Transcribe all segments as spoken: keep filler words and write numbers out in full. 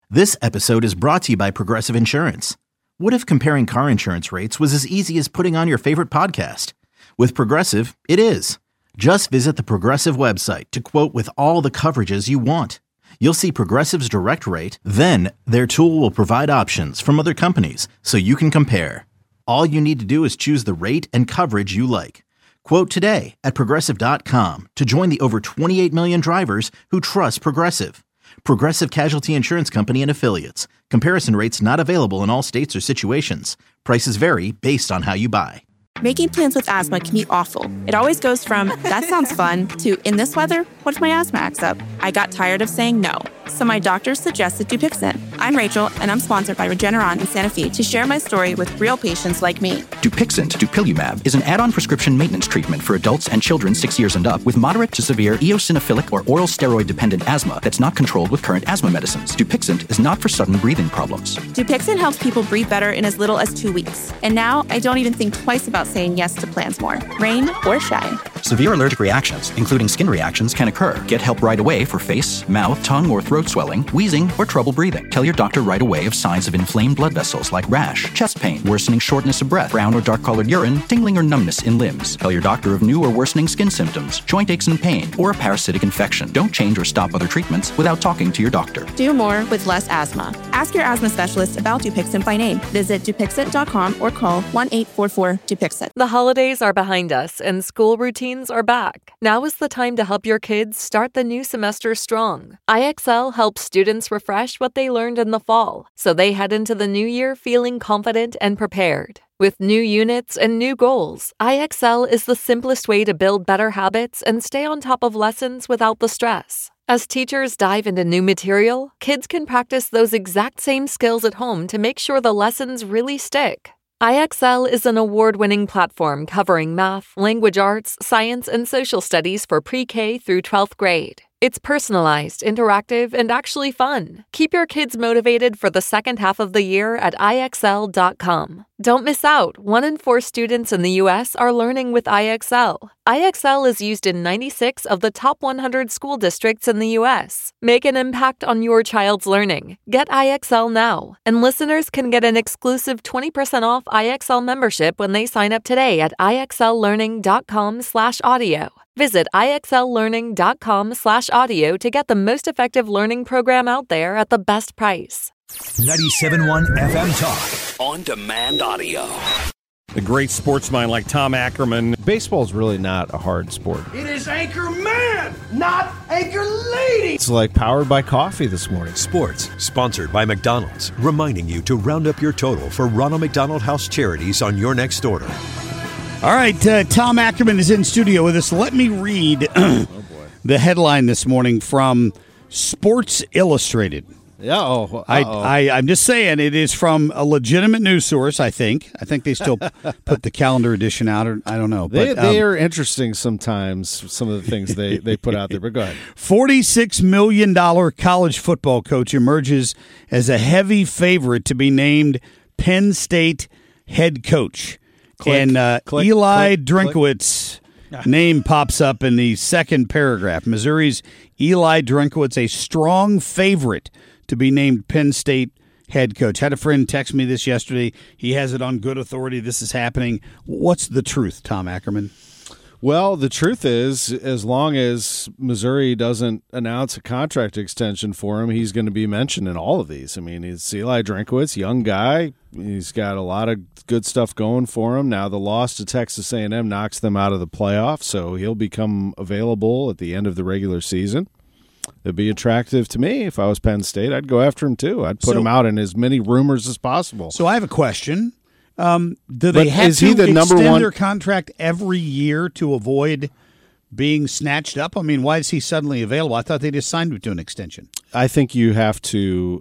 This episode is brought to you by Progressive Insurance. What if comparing car insurance rates was as easy as putting on your favorite podcast? With Progressive, it is. Just visit the Progressive website to quote with all the coverages you want. You'll see Progressive's direct rate, then their tool will provide options from other companies so you can compare. All you need to do is choose the rate and coverage you like. Quote today at progressive dot com to join the over twenty-eight million drivers who trust Progressive. Progressive Casualty Insurance Company and Affiliates. Comparison rates not available in all states or situations. Prices vary based on how you buy. Making plans with asthma can be awful. It always goes from, that sounds fun, to, in this weather, what if my asthma acts up? I got tired of saying no, so my doctor suggested Dupixent. I'm Rachel, and I'm sponsored by Regeneron and Sanofi to share my story with real patients like me. Dupixent, dupilumab, is an add-on prescription maintenance treatment for adults and children six years and up with moderate to severe eosinophilic or oral steroid-dependent asthma that's not controlled with current asthma medicines. Dupixent is not for sudden breathing problems. Dupixent helps people breathe better in as little as two weeks. And now, I don't even think twice about saying yes to plans more, rain or shine. Severe allergic reactions, including skin reactions, can occur. Get help right away for face, mouth, tongue, or throat swelling, wheezing, or trouble breathing. Tell your doctor right away of signs of inflamed blood vessels like rash, chest pain, worsening shortness of breath, brown or dark-colored urine, tingling or numbness in limbs. Tell your doctor of new or worsening skin symptoms, joint aches and pain, or a parasitic infection. Don't change or stop other treatments without talking to your doctor. Do more with less asthma. Ask your asthma specialist about Dupixent by name. Visit Dupixent dot com or call one eight four four Dupixent. The holidays are behind us and school routines are back. Now is the time to help your kids start the new semester strong. I X L helps students refresh what they learned in the fall, so they head into the new year feeling confident and prepared. With new units and new goals, I X L is the simplest way to build better habits and stay on top of lessons without the stress. As teachers dive into new material, kids can practice those exact same skills at home to make sure the lessons really stick. I X L is an award-winning platform covering math, language arts, science, and social studies for pre-K through twelfth grade. It's personalized, interactive, and actually fun. Keep your kids motivated for the second half of the year at I X L dot com. Don't miss out. One in four students in the U S are learning with I X L. I X L is used in ninety-six of the top one hundred school districts in the U S. Make an impact on your child's learning. Get I X L now. And listeners can get an exclusive twenty percent off I X L membership when they sign up today at I X L learning dot com slash audio. Visit I X L learning dot com slash audio to get the most effective learning program out there at the best price. ninety-seven point one F M Talk. On demand audio. The great sportsman like Tom Ackerman. Baseball's really not a hard sport. It is Anchor Man, not Anchor Lady. It's like powered by coffee this morning. Sports, sponsored by McDonald's, reminding you to round up your total for Ronald McDonald House charities on your next order. All right, uh, Tom Ackerman is in studio with us. Let me read oh boy. the headline this morning from Sports Illustrated. Yeah, oh, I, I, I'm just saying it is from a legitimate news source, I think. I think they still put the calendar edition out, or I don't know. They, but, they um, are interesting sometimes, some of the things they, they put out there, but go ahead. forty-six million dollars college football coach emerges as a heavy favorite to be named Penn State head coach. Click, and uh, click, Eli click, Drinkwitz click. name pops up in the second paragraph. Missouri's Eli Drinkwitz, a strong favorite to be named Penn State head coach. Had a friend text me this yesterday. He has it on good authority. This is happening. What's the truth, Tom Ackerman? Well, the truth is, as long as Missouri doesn't announce a contract extension for him, he's going to be mentioned in all of these. I mean, it's Eli Drinkwitz, young guy. He's got a lot of good stuff going for him. Now the loss to Texas A and M knocks them out of the playoffs, so he'll become available at the end of the regular season. It'd be attractive to me if I was Penn State. I'd go after him too. I'd put so, him out in as many rumors as possible. So I have a question. Um, do they but have is to he the number extend one... their contract every year to avoid being snatched up? I mean, why is he suddenly available? I thought they just signed him to an extension. I think you have to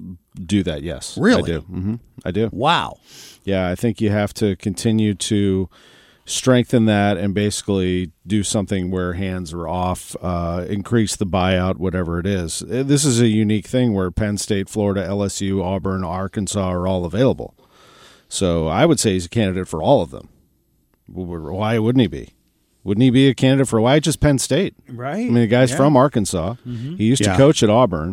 do that, yes. Really? I do. Mm-hmm. I do. Wow. Yeah, I think you have to continue to strengthen that and basically do something where hands are off, uh, increase the buyout, whatever it is. This is a unique thing where Penn State, Florida, L S U, Auburn, Arkansas are all available. So I would say he's a candidate for all of them. Why wouldn't he be? Wouldn't he be a candidate for why just Penn State? Right. I mean, the guy's yeah. from Arkansas. Mm-hmm. He used yeah. to coach at Auburn.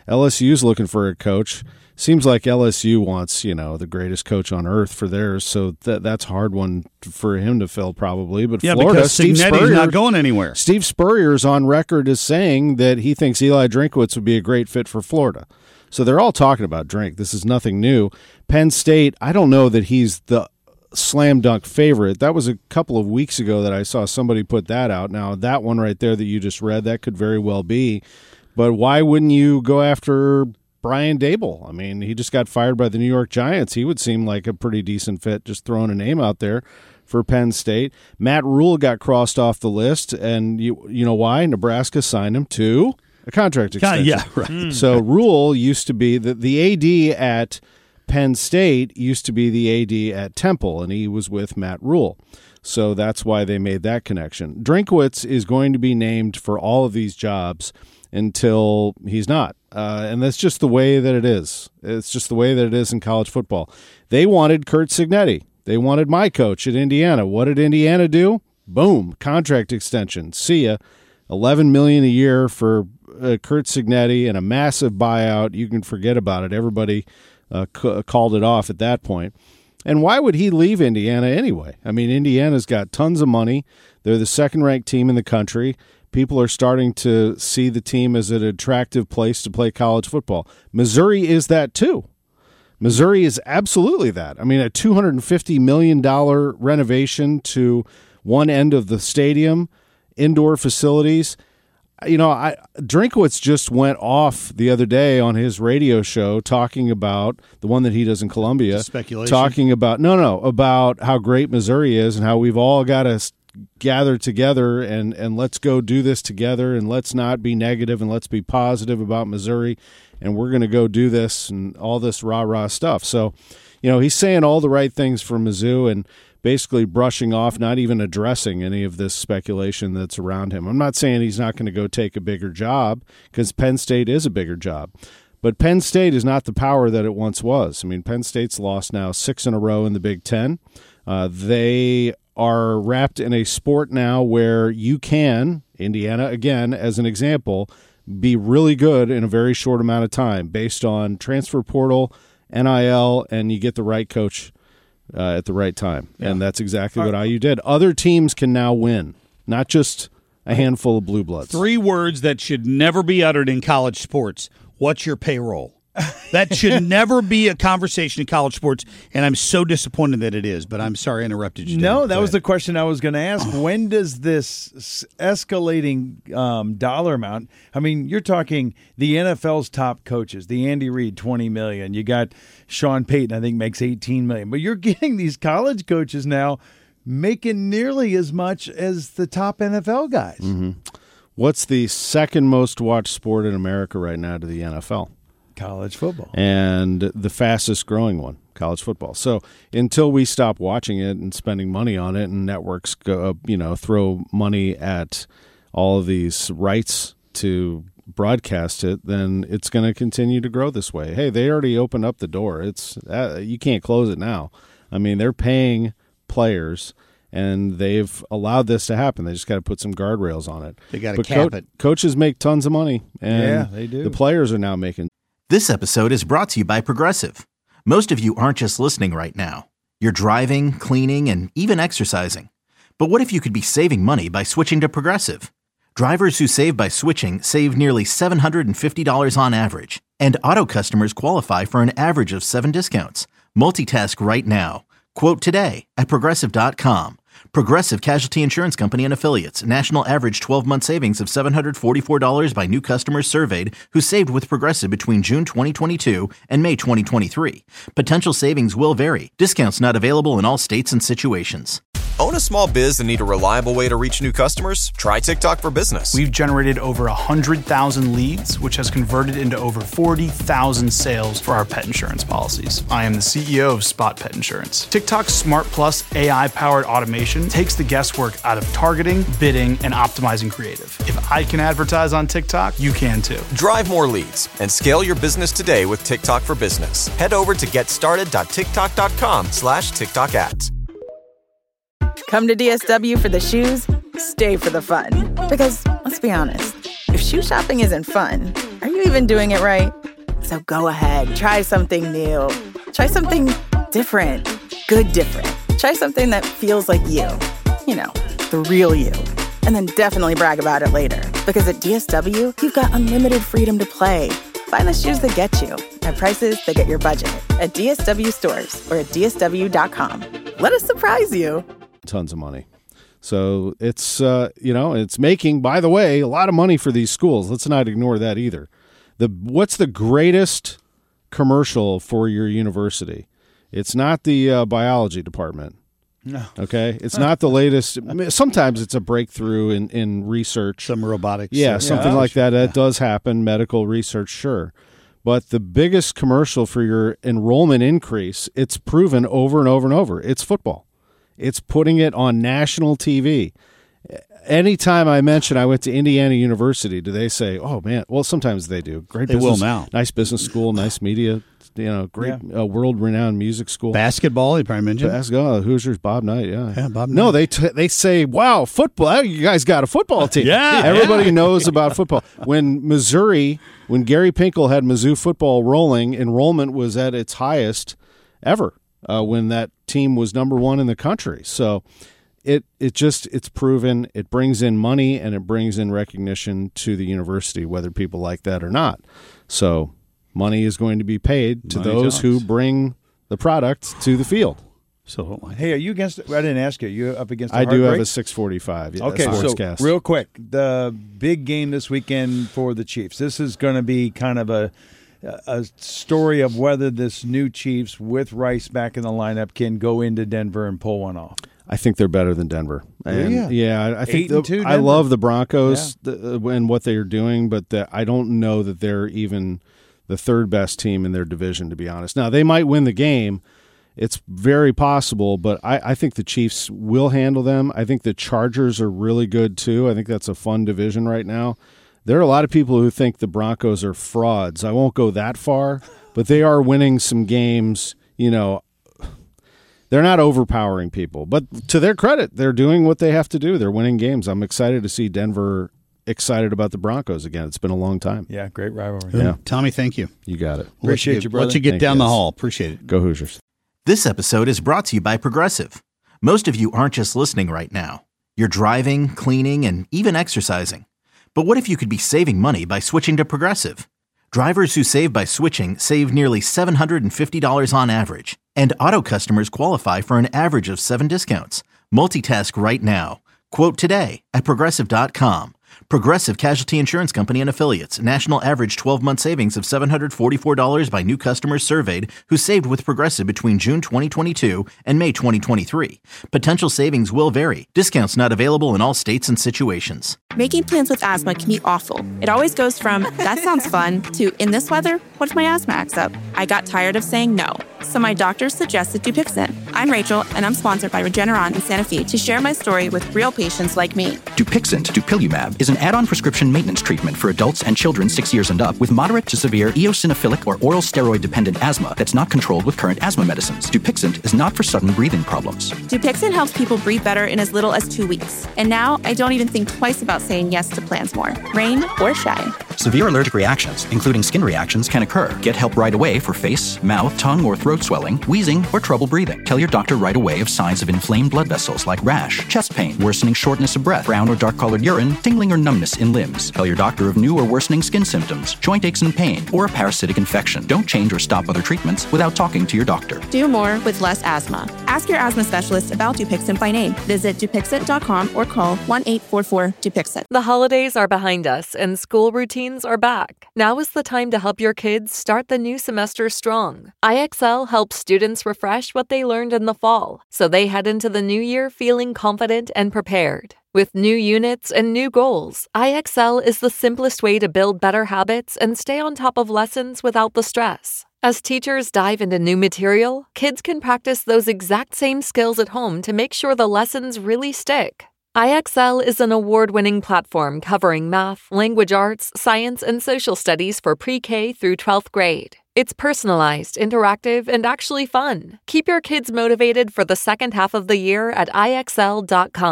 L S U's looking for a coach. Seems like L S U wants, you know, the greatest coach on earth for theirs, so that that's a hard one for him to fill probably. But yeah, Florida, because Steve Cignetti's Spurrier, not going anywhere. Steve Spurrier's on record as saying that he thinks Eli Drinkwitz would be a great fit for Florida. So they're all talking about Drink. This is nothing new. Penn State, I don't know that he's the slam dunk favorite. That was a couple of weeks ago that I saw somebody put that out. Now, that one right there that you just read, that could very well be. But why wouldn't you go after Brian Dable? I mean, he just got fired by the New York Giants. He would seem like a pretty decent fit, just throwing a name out there for Penn State. Matt Rule got crossed off the list, and you you know why? Nebraska signed him to a contract extension. Yeah, right. Mm. So Rule used to be the, the A D at Penn State used to be the A D at Temple, and he was with Matt Rule. So that's why they made that connection. Drinkwitz is going to be named for all of these jobs until he's not. Uh, and that's just the way that it is. It's just the way that it is in college football. They wanted Curt Cignetti. They wanted my coach at Indiana. What did Indiana do? Boom, contract extension. See ya. eleven million dollars a year for uh, Curt Cignetti and a massive buyout. You can forget about it. Everybody uh, c- called it off at that point. And why would he leave Indiana anyway? I mean, Indiana's got tons of money. They're the second-ranked team in the country. People are starting to see the team as an attractive place to play college football. Missouri is that too. Missouri is absolutely that. I mean, a two hundred fifty million dollars renovation to one end of the stadium, indoor facilities. You know, I Drinkwitz just went off the other day on his radio show talking about the one that he does in Columbia. Speculation. Talking about, no, no, about how great Missouri is and how we've all got to gather together and, and let's go do this together and let's not be negative and let's be positive about Missouri and we're going to go do this and all this rah-rah stuff. So, you know, he's saying all the right things for Mizzou and basically brushing off, not even addressing any of this speculation that's around him. I'm not saying he's not going to go take a bigger job because Penn State is a bigger job. But Penn State is not the power that it once was. I mean, Penn State's lost now six in a row in the Big Ten. Uh, they are wrapped in a sport now where you can, Indiana, again, as an example, be really good in a very short amount of time based on transfer portal, N I L, and you get the right coach uh, at the right time. Yeah. And that's exactly what I U did. Other teams can now win, not just a handful of blue bloods. Three words that should never be uttered in college sports. What's your payroll? That should never be a conversation in college sports, and I'm so disappointed that it is, but I'm sorry I interrupted you. No, Dan. that Go was ahead. the question I was going to ask. When does this escalating um, dollar amount, I mean, you're talking the N F L's top coaches, the Andy Reid, twenty million dollars. You got Sean Payton, I think, makes eighteen million dollars. But you're getting these college coaches now making nearly as much as the top N F L guys. Mm-hmm. What's the second most watched sport in America right now to the N F L? College football. And the fastest growing one, college football. So until we stop watching it and spending money on it and networks go, you know, throw money at all of these rights to broadcast it, then it's going to continue to grow this way. Hey, they already opened up the door. It's uh, you can't close it now. I mean, they're paying players and they've allowed this to happen. They just got to put some guardrails on it. They got to cap co- it. Coaches make tons of money. And yeah, they do. The players are now making. This episode is brought to you by Progressive. Most of you aren't just listening right now. You're driving, cleaning, and even exercising. But what if you could be saving money by switching to Progressive? Drivers who save by switching save nearly seven hundred fifty dollars on average. And auto customers qualify for an average of seven discounts. Multitask right now. Quote today at Progressive dot com. Progressive Casualty Insurance Company and Affiliates. National average twelve-month savings of seven hundred forty-four dollars by new customers surveyed who saved with Progressive between June twenty twenty-two and May twenty twenty-three. Potential savings will vary. Discounts not available in all states and situations. Own a small biz and need a reliable way to reach new customers? Try TikTok for Business. We've generated over one hundred thousand leads, which has converted into over forty thousand sales for our pet insurance policies. I am the C E O of Spot Pet Insurance. TikTok's Smart Plus A I-powered automation takes the guesswork out of targeting, bidding, and optimizing creative. If I can advertise on TikTok, you can too. Drive more leads and scale your business today with TikTok for Business. Head over to getstarted.tiktok.com slash TikTok ads. Come to D S W for the shoes, stay for the fun. Because, let's be honest, If shoe shopping isn't fun, are you even doing it right? So go ahead, try something new. Try something different. Good different. Try something that feels like you. You know, the real you. And then definitely brag about it later. Because at D S W, you've got unlimited freedom to play. Find the shoes that get you at prices that get your budget at D S W stores or at D S W dot com. Let us surprise you. Tons of money. So it's, uh, you know, it's making, by the way, a lot of money for these schools. Let's not ignore that either. The What's the greatest commercial for your university? It's not the uh, biology department. No. Okay? It's not the latest. Sometimes it's a breakthrough in, in research. Some robotics. Yeah, something yeah. like that. That yeah. does happen. Medical research, sure. But the biggest commercial for your enrollment increase, it's proven over and over and over. It's football. It's putting it on national T V. Anytime I mention I went to Indiana University, do they say, oh, man, well, sometimes they do. Great they business, will now. Nice business school, nice media, you know, great yeah. uh, world-renowned music school. Basketball, you probably mentioned. Basketball, Hoosiers, Bob Knight, yeah. Yeah, Bob Knight. No, they t- they say, wow, football, you guys got a football team. yeah. Everybody yeah. knows about football. When Missouri, when Gary Pinkel had Mizzou football rolling, enrollment was at its highest ever uh, when that team was number one in the country. So it it just it's proven it brings in money and it brings in recognition to the university, whether people like that or not. So money is going to be paid to money those talks. who bring the product to the field. So hey, are you against? I didn't ask you. Are you up against? A I do have break? a six forty-five. Yeah, okay, so cast. real quick, the big game this weekend for the Chiefs. This is going to be kind of a a story of whether this new Chiefs with Rice back in the lineup can go into Denver and pull one off. I think they're better than Denver. And yeah, yeah. I think Eight and two, I love the Broncos yeah. the, and what they're doing, but the, I don't know that they're even the third best team in their division, to be honest. Now, they might win the game. It's very possible, but I, I think the Chiefs will handle them. I think the Chargers are really good, too. I think that's a fun division right now. There are a lot of people who think the Broncos are frauds. I won't go that far, but they are winning some games. You know, they're not overpowering people. But to their credit, they're doing what they have to do. They're winning games. I'm excited to see Denver excited about the Broncos again. It's been a long time. Yeah, great rivalry. Yeah. Tommy, thank you. You got it. Appreciate you, brother. Let you get Thank down you. the hall. Appreciate it. Go Hoosiers. This episode is brought to you by Progressive. Most of you aren't just listening right now. You're driving, cleaning, and even exercising. But what if you could be saving money by switching to Progressive? Drivers who save by switching save nearly seven hundred fifty dollars on average. And auto customers qualify for an average of seven discounts. Multitask right now. Quote today at Progressive dot com. Progressive Casualty Insurance Company and Affiliates. National average twelve-month savings of seven hundred forty-four dollars by new customers surveyed who saved with Progressive between June twenty twenty-two and May twenty twenty-three. Potential savings will vary. Discounts not available in all states and situations. Making plans with asthma can be awful. It always goes from, that sounds fun, to, in this weather, what if my asthma acts up? I got tired of saying no. So my doctor suggested Dupixent. I'm Rachel, and I'm sponsored by Regeneron in Santa Fe to share my story with real patients like me. Dupixent, dupilumab, is an add-on prescription maintenance treatment for adults and children six years and up with moderate to severe eosinophilic or oral steroid-dependent asthma that's not controlled with current asthma medicines. Dupixent is not for sudden breathing problems. Dupixent helps people breathe better in as little as two weeks. And now I don't even think twice about saying yes to plans more, rain or shine. Severe allergic reactions, including skin reactions, can occur. Get help right away for face, mouth, tongue, or throat swelling, wheezing, or trouble breathing. Tell your doctor right away of signs of inflamed blood vessels like rash, chest pain, worsening shortness of breath, brown or dark-colored urine, tingling or numbness in limbs. Tell your doctor of new or worsening skin symptoms, joint aches and pain, or a parasitic infection. Don't change or stop other treatments without talking to your doctor. Do more with less asthma. Ask your asthma specialist about Dupixent by name. Visit Dupixent dot com or call one eight four four Dupixent. The holidays are behind us and school routines are back. Now is the time to help your kids start the new semester strong. I X L helps students refresh what they learned in the fall, so they head into the new year feeling confident and prepared. With new units and new goals, I X L is the simplest way to build better habits and stay on top of lessons without the stress. As teachers dive into new material, kids can practice those exact same skills at home to make sure the lessons really stick. I X L is an award-winning platform covering math, language arts, science, and social studies for pre-K through twelfth grade. It's personalized, interactive, and actually fun. Keep your kids motivated for the second half of the year at I X L dot com.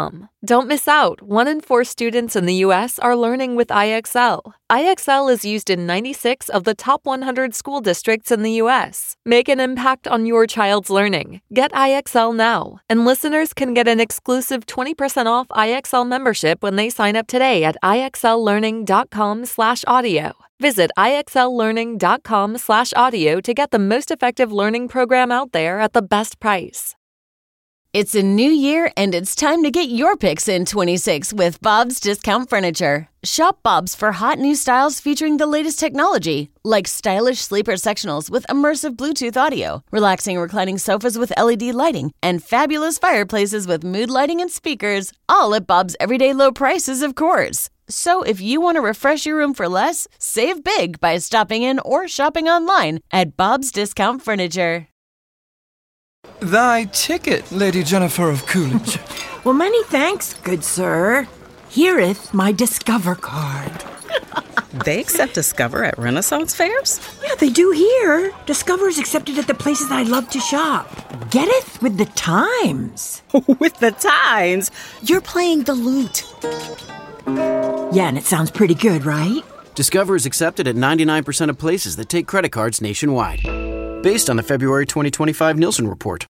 Don't miss out. One in four students in the U S are learning with I X L. I X L is used in ninety-six of the top one hundred school districts in the U S. Make an impact on your child's learning. Get I X L now. And listeners can get an exclusive twenty percent off I X L membership when they sign up today at ixllearning.com slash audio. Visit ixllearning.com slash audio to get the most effective learning program out there at the best price. It's a new year, and it's time to get your picks in twenty-six with Bob's Discount Furniture. Shop Bob's for hot new styles featuring the latest technology, like stylish sleeper sectionals with immersive Bluetooth audio, relaxing reclining sofas with L E D lighting, and fabulous fireplaces with mood lighting and speakers, all at Bob's everyday low prices, of course. So if you want to refresh your room for less, save big by stopping in or shopping online at Bob's Discount Furniture. Thy ticket, Lady Jennifer of Coolidge. Well, many thanks, good sir. Hereeth my Discover card. They accept Discover at Renaissance fairs? Yeah, they do here. Discover is accepted at the places I love to shop. Getteth with the times. With the times? You're playing the lute. Yeah, and it sounds pretty good, right? Discover is accepted at ninety-nine percent of places that take credit cards nationwide. Based on the February twenty twenty-five Nielsen report.